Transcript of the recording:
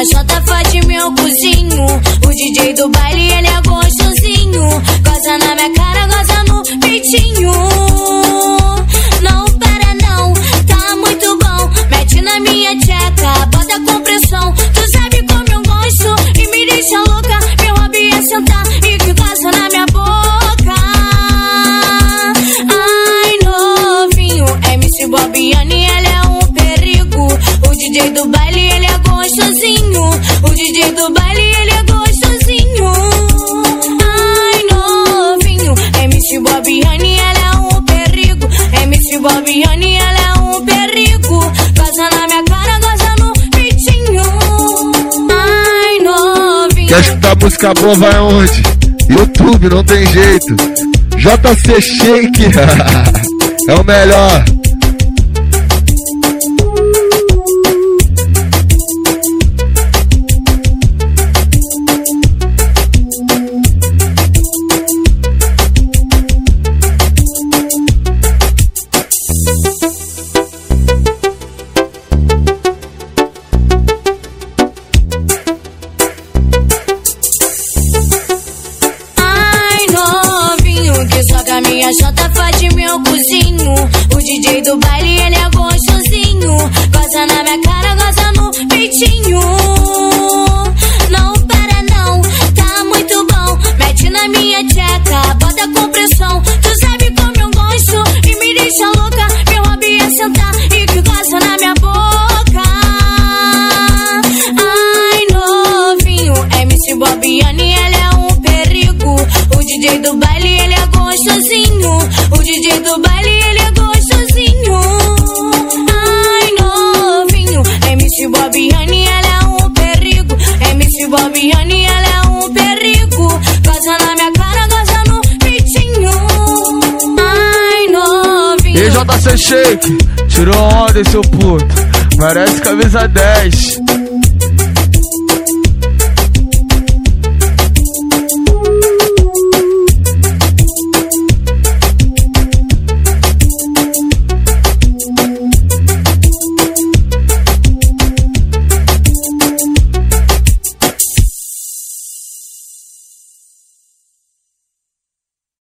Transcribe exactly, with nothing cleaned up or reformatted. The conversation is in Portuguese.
Jota faz meu cozinho. O D J do baile, ele é gostosinho. Goza na minha cara, goza no peitinho. Não para não, tá muito bom. Mete na minha tcheca, bota com pressão. Tu sabe como eu gosto e me deixa louca. Meu hobby é sentar e que goza na minha boca. Ai, novinho, M C Bobiane, ele é um perigo. O D J do baile, ele é gostosinho. O D J do baile, ele é gostosinho. Ai, novinho, M C Bobiane, ela é um perigo. M C Bobiane, ela é um perigo. Goza na minha cara, goza no peitinho. Ai, novinho. Quer escutar música boa, vai onde? YouTube, não tem jeito. J C Shake é o melhor. A minha Jota faz meu cozinho. O D J do baile, ele é gostosinho. Goza na minha cara, goza no peitinho. Não para não, tá muito bom. Mete na minha tcheca, bota com pressão. Tu sabe como eu gosto e me deixa louca. Meu hobby é sentar e que goza na minha boca. Ai, novinho, M C Bobiane, ele é um perigo. O D J do baile, ele é gostosinho. O D J do baile, ele é gostosinho. Ai, novinho, M C Bobiane, ela é um perigo. M C Bobiane, ela é um perigo. Goza na minha cara, goza no peitinho. Ai, novinho. E J C Shake, tirou onda, seu puto. Merece camisa dez.